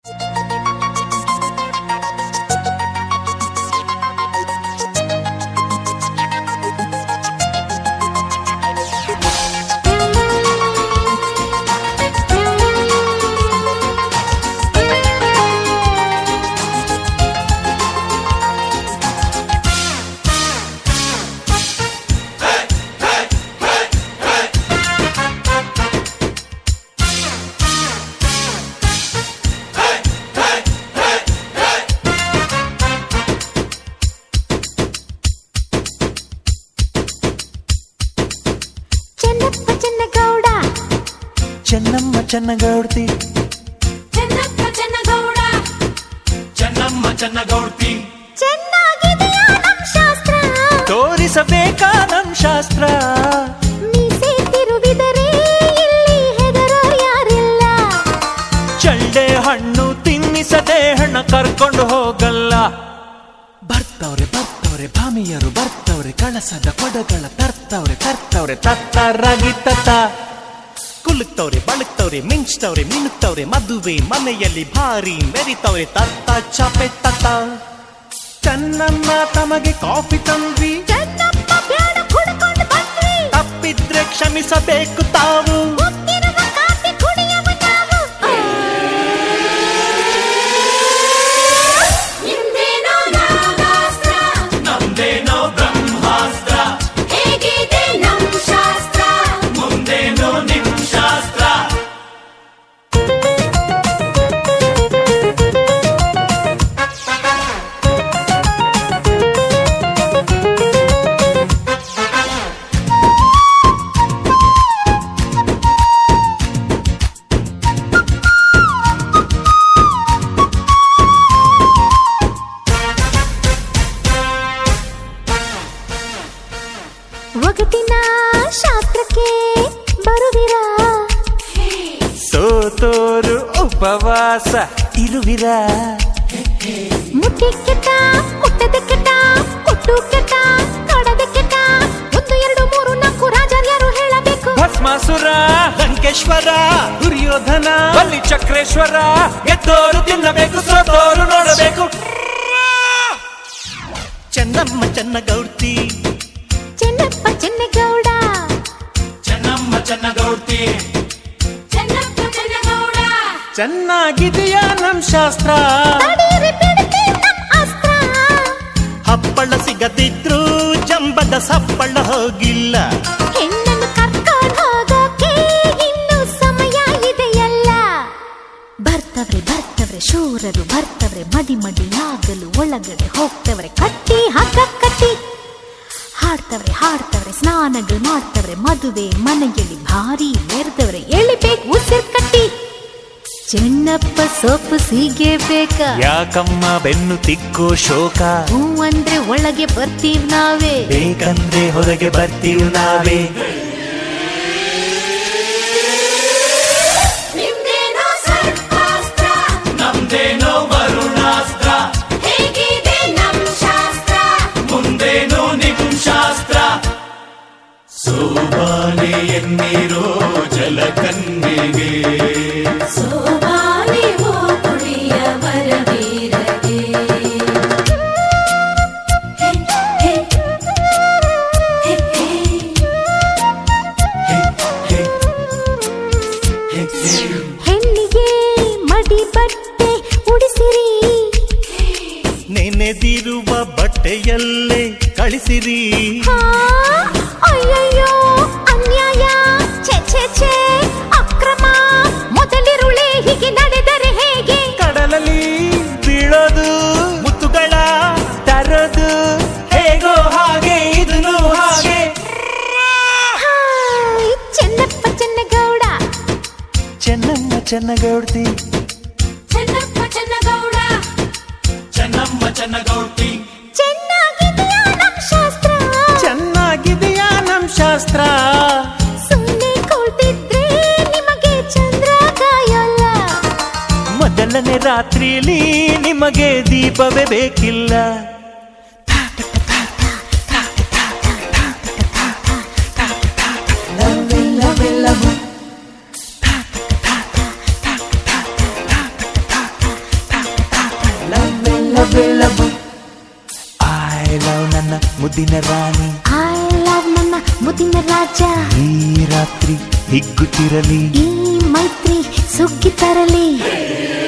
ಚೆನ್ನಮ್ಮ ಚೆನ್ನಗೌಡ್ತಿ ಚೆನ್ನಪ್ಪ ಚೆನ್ನಗೌಡ ಚೆನ್ನಮ್ಮ ಚೆನ್ನಗೌಡ್ತಿ ಚೆನ್ನಾಗಿದೆಯಾ ನಮ್ ಶಾಸ್ತ್ರ ತೋರಿಸಬೇಕಾ ನಮ್ ಶಾಸ್ತ್ರ ಮೀಸೆ ತಿರುವಿದರೆ ಇಲ್ಲಿ ಹೆದರೋ ಯಾರಿಲ್ಲ ಚಳ್ಳೆ ಹಣ್ಣು ತಿನ್ನಿಸದೆ ಹಣ ಕರ್ಕೊಂಡು ಹೋಗಲ್ಲ ಬರ್ತವ್ರೆ ಬರ್ತವ್ರೆ ಭಾಮಿಯರು ಬರ್ತವ್ರೆ ಕಳಸದ ಕೊಡಗಳ ತರ್ತವ್ರೆ ತರ್ತವ್ರೆ ತತ್ತರಾಗಿ ತತ್ತ ಕುಲುಕ್ತವ್ರೆ ಬಳುಕ್ತವ್ರೆ ಮಿಂಚ್ತವ್ರೆ ಮಿನುಕ್ತವ್ರೆ ಮದುವೆ ಮನೆಯಲ್ಲಿ ಭಾರಿ ಮೆರಿತವ್ರೆ ತತ್ತ ಚಾಪೆ ತತ್ತ ಚೆನ್ನಮ್ಮ ತಮಗೆ ಕಾಫಿ ತಂದ್ವಿ ಚೆನ್ನಪ್ಪ ಬ್ಯಾಡ ಕುಡ್ಕೊಂಡು ಬಂದ್ವಿ ತಪ್ಪಿದ್ರೆ ಕ್ಷಮಿಸಬೇಕು ತಾವು ಮುತ್ತಿರುವ ಕಾಫಿ ಕುಡಿಯವ ನಾವು ನಿಮ್ದೇನೋ ನಾಗಾಸ್ತ್ರ ನಮ್ದೇನೋ ಬ್ರಹ್ಮಾಸ್ತ್ರ ಹೇಗಿದೆ ನಮ್ ಶಾಸ್ತ್ರ ಮುಂದೇನೋ ನಿಮ್ ಶಾಸ್ತ್ರ ಒಗಟಿನ ಶಾಸ್ತ್ರಕ್ಕೆ ಬರುವಿರಾ ಸೋತೋರು ಉಪವಾಸ ಇರುವಿರ ಮುಟ್ಟಿ ಕೆಟ್ಟ ಮುಟ್ಟದ ಕೆಟ್ಟ ಕೊಟ್ಟು ಕೆಟ್ಟ ಕಡದ ಕೆಟ್ಟ 1 2 3 4 ರಾಜರ್ಯರು ಹೇಳಬೇಕು ಭಸ್ಮಾಸುರ ಲಂಕೇಶ್ವರ ದುರ್ಯೋಧನ ಬಲಿ ಚಕ್ರೇಶ್ವರ ಗೆದ್ದೋರು ತಿನ್ನಬೇಕು ಸೋತೋರು ನೋಡಬೇಕು ಚೆನ್ನಮ್ಮ ಚೆನ್ನಗೌಡ್ತಿ ಚೆನ್ನಪ್ಪ ಚೆನ್ನಗೌಡ ಚೆನ್ನಮ್ಮ ಚೆನ್ನಗೌಡ್ತಿ ಚೆನ್ನಪ್ಪ ಚೆನ್ನಗೌಡ ಚೆನ್ನಾಗಿದೆಯಾ ನಮ್ ಶಾಸ್ತ್ರ ತಡೀರಿ ಬಿಡ್ತಿ ನಮ್ ಅಸ್ತ್ರ ಹಪ್ಪಳ ಸಿಗದಿದ್ರು ಜಂಬದ ಸಪ್ಪಳ ಹೋಗಿಲ್ಲ ಹೆಣ್ಣನ್ನು ಕರ್ಕೊಂಡು ಹೋಗೋಕೆ ಇನ್ನು ಸಮಯ ಇದೆಯಲ್ಲ ಬರ್ತವ್ರೆ ಬರ್ತವ್ರೆ ಶೂರರು ಬರ್ತವ್ರೆ ಮಡಿ ಮಡಿಯಾಗಲು ಒಳಗಡೆ ಹೋಗ್ತವ್ರೆ ಕಟ್ಟಿ ಹಗ್ಗ ಕಟ್ಟಿ ಹಾಡ್ತವ್ರೆ ಹಾಡ್ತವ್ರೆ ಸ್ನಾನಗಳು ಮಾಡ್ತವ್ರೆ ಮದುವೆ ಮನೆಯಲ್ಲಿ ಭಾರಿ ಮೆರೆದವ್ರೆ ಎಳಿಬೇಕು ಉಸಿರು ಕಟ್ಟಿ ಚೆನ್ನಪ್ಪ ಸೊಪ್ಪು ಸೀಗೆ ಬೇಕಾ ಯಾಕಮ್ಮ ಬೆನ್ನು ತಿಕ್ಕೋ ಶೋಕ ಹೂ ಅಂದ್ರೆ ಒಳಗೆ ಬರ್ತೀವಿ ನಾವೇ ಬೇಕಂದ್ರೆ ಹೊರಗೆ ಬರ್ತೀವಿ ನಾವೇ ನಿಮ್ದೇನೋ ಸರ್ಪಾಸ್ತ್ರ ನಮ್ದೇನೋ ವರುಣಾಸ್ತ್ರ ಹೇಗಿದೆ ನಮ್ ಶಾಸ್ತ್ರ ಮುಂದೇನೋ ನಿಮ್ ಶಾಸ್ತ್ರ ಸೋಬಾನೆ ಎನ್ನೀರೋ ಜಲಕನ್ಯೆಗೆ ಸೋಬಾನೆ ಓ ಕುಡಿಯ ವರವೀರಗೆ ಹೇ ಹೇ ಹೇ ಹೇ ಹೆಣ್ಣಿಗೆ ಮಡಿ ಬಟ್ಟೆ ಉಡಿಸಿರಿ ನೆನೆದಿರುವ ಬಟ್ಟೆಯಲ್ಲೇ ಕಳಿಸಿರಿ ಹಾ, ಅಯ್ಯಯ್ಯೋ ಅನ್ಯಾಯ ಛೆ ಛೆ ಛೆ ಅಕ್ರಮ ಮೊದಲಿರುಳೆ ಹೀಗೆ ನಡೆದರೆ ಹೇಗೆ ಕಡಲಲ್ಲಿ ಬೀಳೋದು ಮುತ್ತುಗಳ ತರೋದು ಹೇಗೋ ಹಾಗೆ ಇದನ್ನು ಹಾಗೆ ಹಾಯ್, ಚೆನ್ನಪ್ಪ ಚೆನ್ನಗೌಡ ಚೆನ್ನಮ್ಮ ಚೆನ್ನಗೌಡ್ತಿ ಚೆನ್ನಪ್ಪ ಚೆನ್ನಗೌಡ ಚೆನ್ನಮ್ಮ ಚೆನ್ನಗೌಡ್ತಿ ಚೆನ್ನಾಗಿದೆಯಾ ನಮ್ ಶಾಸ್ತ್ರ ಚೆನ್ನಾಗಿದೆಯಾ ನಮ್ ಶಾಸ್ತ್ರ ಸುಮ್ಮನೆ ಕೂತಿದ್ರೆ ನಿಮಗೆ ಚಂದ್ರ ಕಾಯಲ್ಲ ಮೊದಲನೇ ರಾತ್ರಿಯಲ್ಲಿ ನಿಮಗೆ ದೀಪವೇ ಬೇಕಿಲ್ಲ ಮುದ್ದಿನ ರಾಣಿ ಐ ಲವ್ ನನ್ನ ಮುದ್ದಿನ ರಾಜ. ಈ ರಾತ್ರಿ ಹಿಗ್ಗುತ್ತಿರಲಿ ಈ ಮೈತ್ರಿ ಸುಗ್ಗಿ ತರಲಿ.